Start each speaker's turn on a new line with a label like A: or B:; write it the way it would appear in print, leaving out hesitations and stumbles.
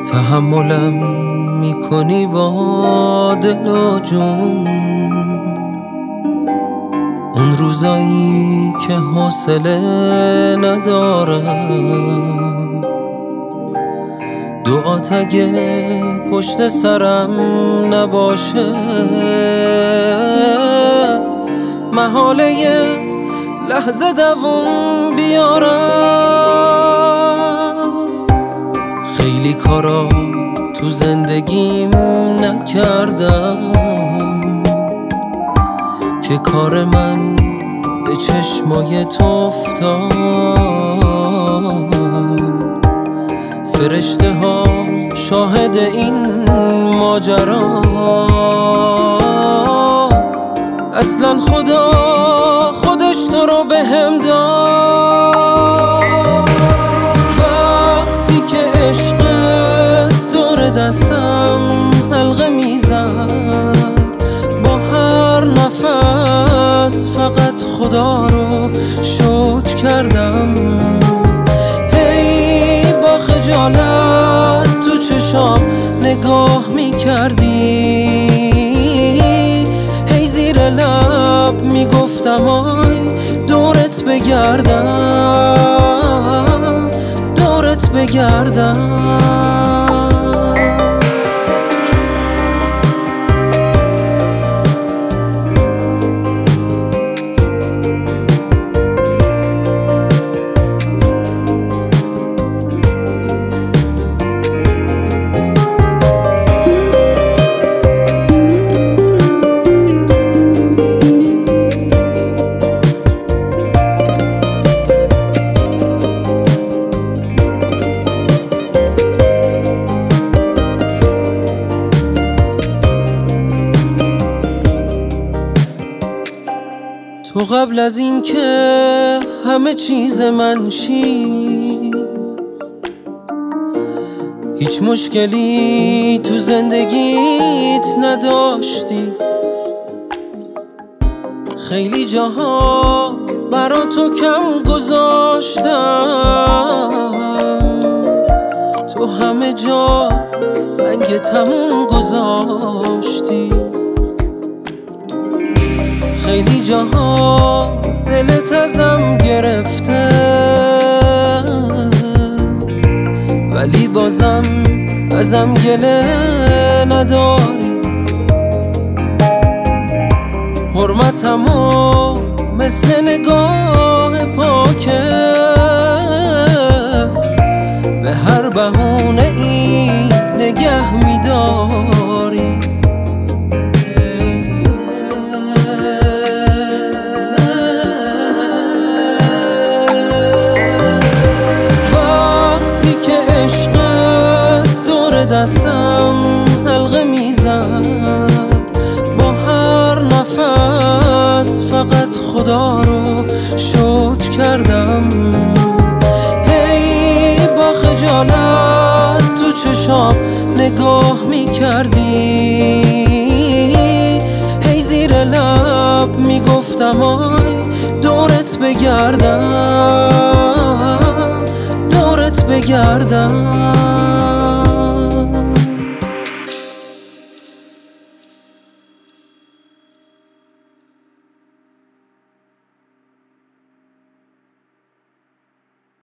A: تحملم میکنی با دل و جون، اون روزایی که حوصله ندارم. دعات اگه پشت سرم نباشه، محاله یه لحظه دووم بیارم. خیلی کارا تو زندگیم نکردم که کار من به چشمای تو افتاد. فرشته ها شاهد این ماجرا، اصلا خدا خودش تو رو بهم داد. وقتی که عشقت دور دستم حلقه میزد، با هر نفس فقط خدا رو شکر کردم. هی با خجالت تو چشام نگاه میکردی، هی زیر لب میگفتم آی دورت بگردم، دورت بگردم. تو قبل از این که همه چیز من شی، هیچ مشکلی تو زندگیت نداشتی. خیلی جاها برا تو کم گذاشتم، تو همه جا سنگ تموم گذاشتی. خیلی جاها دلت ازم گرفته، ولی بازم ازم گله نداری. حرمتمو مثل نگاه پاکت به هر بهونه ای نگه میداری. دستم حلقه میزد، با هر نفس فقط خدا رو شکر کردم. هی با خجالت تو چشام نگاه میکردی، هی زیر لب میگفتم آی دورت بگردم، دورت بگردم.